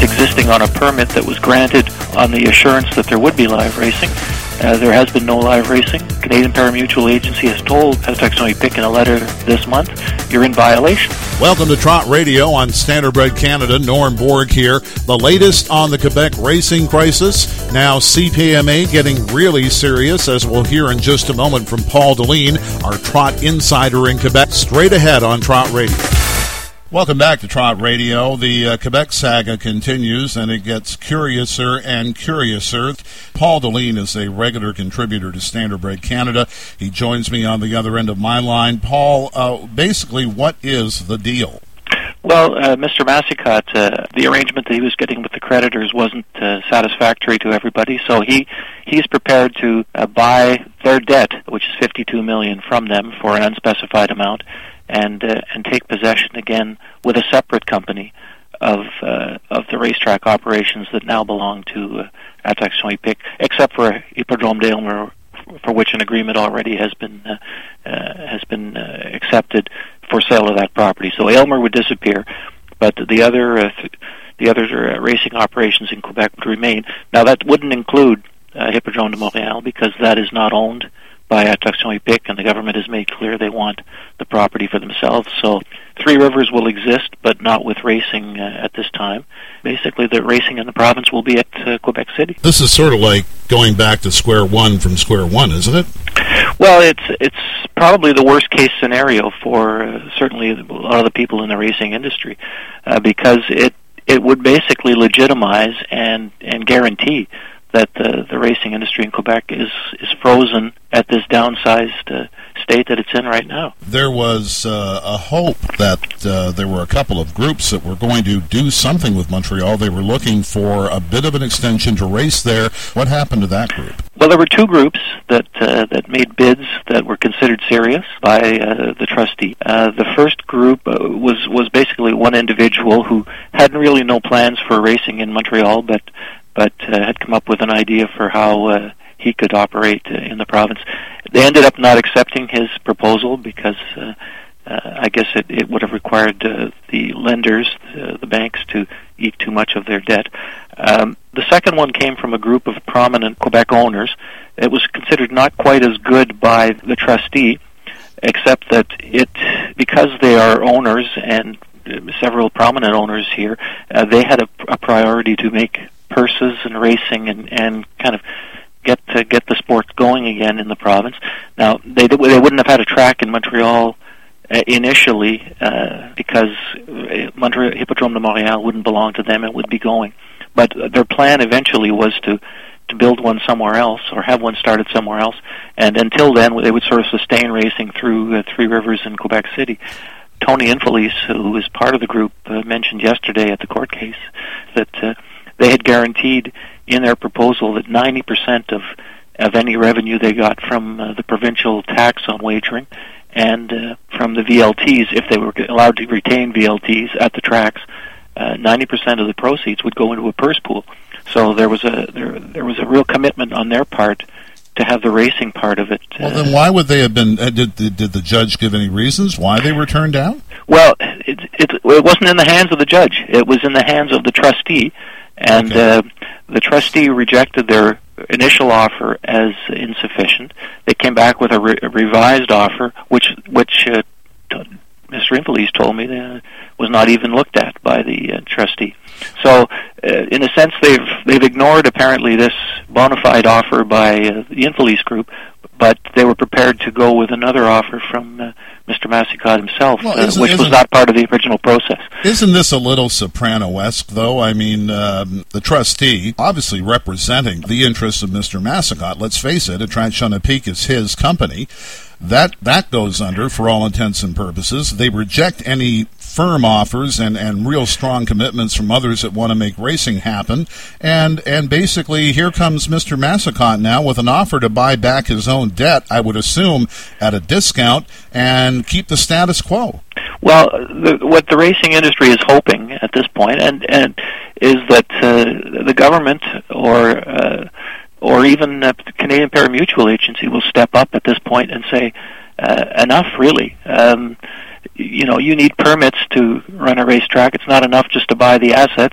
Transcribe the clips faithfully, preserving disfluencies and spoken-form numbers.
existing on a permit that was granted on the assurance that there would be live racing. Uh, there has been no live racing. Canadian Parimutuel Agency has told Etobicoke in a letter this month, you're in violation. Welcome to Trot Radio on Standardbred Canada. Norm Borg here. The latest on the Quebec racing crisis. Now C P M A getting really serious, as we'll hear in just a moment from Paul Deline, our Trot insider in Quebec. Straight ahead on Trot Radio. Welcome back to Trot Radio. The uh, Quebec saga continues, and it gets curiouser and curiouser. Paul Deline is a regular contributor to Standardbred Canada. He joins me on the other end of my line. Paul, uh, basically, what is the deal? Well, uh, Mister Massicotte, uh, the arrangement that he was getting with the creditors wasn't uh, satisfactory to everybody, so he he's prepared to uh, buy their debt, which is fifty-two million dollars, from them for an unspecified amount, and uh, and take possession again with a separate company of uh, of the racetrack operations that now belong to uh, Etobicoke, except for Hippodrome d'Aylmer, for which an agreement already has been uh, uh, has been uh, accepted for sale of that property. So Aylmer would disappear, but the other uh, th- the other uh, racing operations in Quebec would remain. Now that wouldn't include uh, Hippodrome de Montréal, because that is not owned by Etobicoke, and the government has made clear they want the property for themselves. So Three Rivers will exist, but not with racing uh, at this time. Basically, the racing in the province will be at uh, Quebec City. This is sort of like going back to square one from square one, isn't it? Well, it's it's probably the worst case scenario for uh, certainly a lot of the people in the racing industry, uh, because it it would basically legitimize and and guarantee that the the racing industry in Quebec is is frozen at this downsized uh, state that it's in right now. There was uh, a hope that uh, there were a couple of groups that were going to do something with Montreal. They were looking for a bit of an extension to race there. What happened to that group? Well, there were two groups that uh, that made bids that were considered serious by uh, the trustee. Uh, the first group uh, was was basically one individual who had really no plans for racing in Montreal, but but uh, had come up with an idea for how uh, he could operate uh, in the province. They ended up not accepting his proposal because uh, uh, I guess it, it would have required uh, the lenders, uh, the banks, to eat too much of their debt. Um, the second one came from a group of prominent Quebec owners. It was considered not quite as good by the trustee, except that it, because they are owners and several prominent owners here, uh, they had a, a priority to make purses and racing and, and kind of get to get the sport going again in the province. Now, they they wouldn't have had a track in Montreal uh, initially uh, because Montreal, Hippodrome de Montréal wouldn't belong to them. It would be going. But their plan eventually was to, to build one somewhere else or have one started somewhere else. And until then, they would sort of sustain racing through uh, Three Rivers in Quebec City. Tony Infelice, who was part of the group, uh, mentioned yesterday at the court case that uh, they had guaranteed in their proposal that ninety percent of, of any revenue they got from uh, the provincial tax on wagering and uh, from the V L Ts, if they were allowed to retain V L Ts at the tracks, uh, ninety percent of the proceeds would go into a purse pool. So there was a there, there was a real commitment on their part to have the racing part of it. Well, then why would they have been, uh, did, did did the judge give any reasons why they were turned down? Well, it, it, it wasn't in the hands of the judge. It was in the hands of the trustee. And okay. uh, the trustee rejected their initial offer as insufficient. They came back with a, re- a revised offer, which which uh, t- Mister Infelice told me uh, was not even looked at by the uh, trustee. So, uh, in a sense, they've they've ignored apparently this bona fide offer by uh, the Infelice group, but they were prepared to go with another offer from uh, Mister Massicotte himself, well, uh, which was not part of the original process. Isn't this a little Soprano-esque, though? I mean, um, the trustee, obviously representing the interests of Mister Massicotte, let's face it, Attraction is his company. That that goes under, for all intents and purposes. They reject any firm offers and, and real strong commitments from others that want to make racing happen. And and basically, here comes Mister Massicotte now with an offer to buy back his own debt, I would assume, at a discount, and keep the status quo. Well, the, what the racing industry is hoping at this point, and, and is that uh, the government or uh, or even uh, the Canadian Parimutuel Agency will step up at this point and say, uh, enough, really. Um, you know, you need permits to run a racetrack. It's not enough just to buy the assets.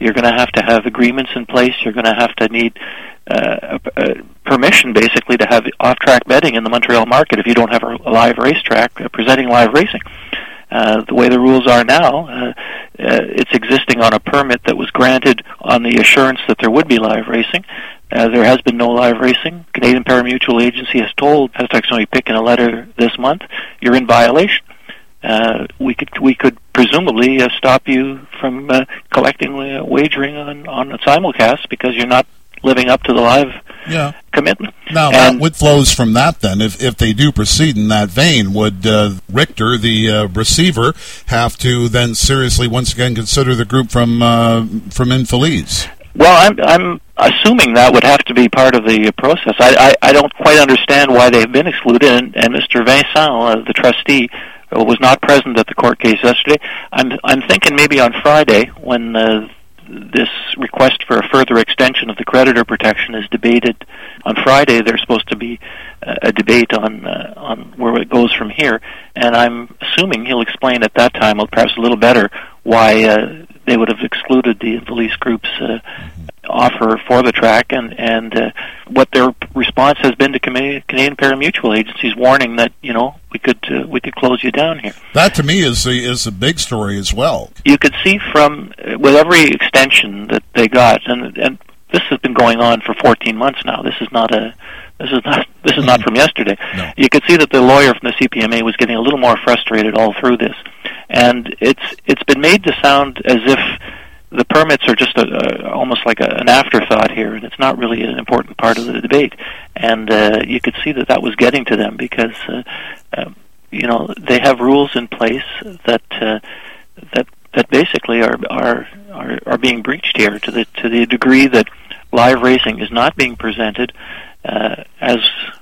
You're going to have to have agreements in place. You're going to have to need uh, uh, permission, basically, to have off-track betting in the Montreal market if you don't have a live racetrack uh, presenting live racing. Uh, the way the rules are now, uh, uh, it's existing on a permit that was granted on the assurance that there would be live racing. Uh, there has been no live racing. Canadian Parimutuel Agency has told Hattataksoni Pick in a letter this month, you're in violation. Uh, we could we could presumably uh, stop you from uh, collecting uh, wagering on, on a simulcast because you're not living up to the live yeah. commitment. Now, and that would flows from that then. If if they do proceed in that vein, would uh, Richter, the uh, receiver, have to then seriously once again consider the group from uh, from Infeliz? Well, I'm I'm assuming that would have to be part of the process. I I, I don't quite understand why they've been excluded, and, and Mister Vincent, uh, the trustee, was not present at the court case yesterday. I'm I'm thinking maybe on Friday when uh, this request for a further extension of the creditor protection is debated. On Friday, there's supposed to be uh, a debate on uh, on where it goes from here, and I'm assuming he'll explain at that time, perhaps a little better, why uh, they would have excluded the Infeliz Group's uh, offer for the track, and and uh, what their response has been to Canadian Parimutuel Agencies, warning that you know we could uh, we could close you down here. That to me is the is a big story as well. You could see from uh, with every extension that they got, and and this has been going on for fourteen months now. This is not a this is not this is not from yesterday. No. You could see that the lawyer from the C P M A was getting a little more frustrated all through this, and it's it's been made to sound as if the permits are just a, a, almost like a, an afterthought here, and it's not really an important part of the debate. And uh, you could see that that was getting to them because, uh, uh, you know, they have rules in place that uh, that that basically are, are are are being breached here to the to the degree that live racing is not being presented uh, as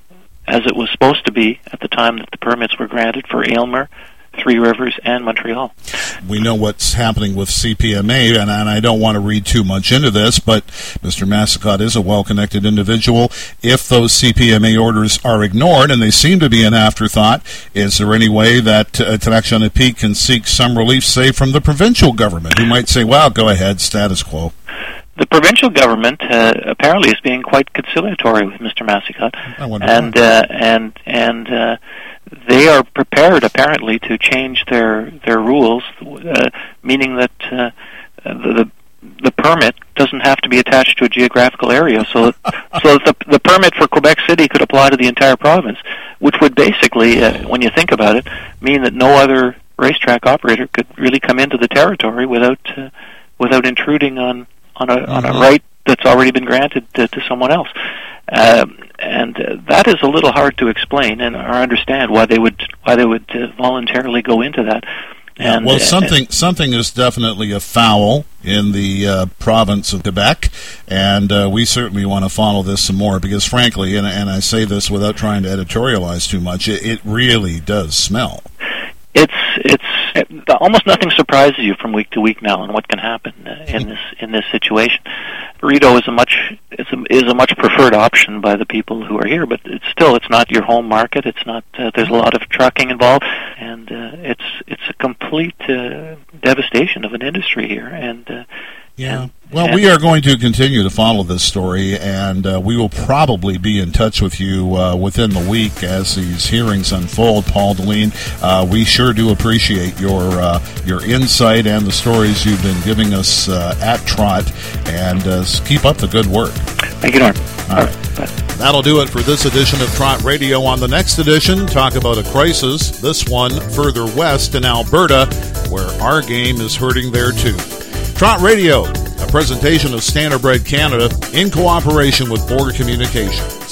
as it was supposed to be at the time that the permits were granted for Aylmer, Three Rivers, and Montreal. We know what's happening with C P M A, and, and I don't want to read too much into this, but Mister Massicotte is a well-connected individual. If those C P M A orders are ignored, and they seem to be an afterthought, is there any way that uh, Hattataksoni Peak can seek some relief, say, from the provincial government, who might say, well, go ahead, status quo? The provincial government uh, apparently is being quite conciliatory with Mister Massicotte, I wonder and why. uh, and and uh, they are prepared apparently to change their their rules, uh, meaning that uh, the the permit doesn't have to be attached to a geographical area, so that, so that the the permit for Quebec City could apply to the entire province, which would basically, uh, when you think about it, mean that no other racetrack operator could really come into the territory without uh, without intruding on. on a on a right that's already been granted to, to someone else, um, and uh, that is a little hard to explain and or understand why they would why they would uh, voluntarily go into that. And, well, uh, something something is definitely afoul in the uh, province of Quebec, and uh, we certainly want to follow this some more because, frankly, and, and I say this without trying to editorialize too much, it, it really does smell. It's it's it, almost nothing surprises you from week to week now, and what can happen uh, in this in this situation. Rideau is a much is a, is a much preferred option by the people who are here, but it's still it's not your home market. It's not. Uh, there's a lot of trucking involved, and uh, it's it's a complete uh, devastation of an industry here. And uh, yeah. And, Well, and we are going to continue to follow this story, and uh, we will probably be in touch with you uh, within the week as these hearings unfold. Paul Deline, uh, we sure do appreciate your uh, your insight and the stories you've been giving us uh, at Trot, and uh, keep up the good work. Thank you, Norm. All right. That'll do it for this edition of Trot Radio. On the next edition, talk about a crisis, this one further west in Alberta, where our game is hurting there too. Trot Radio, a presentation of Standardbred Canada in cooperation with Border Communications.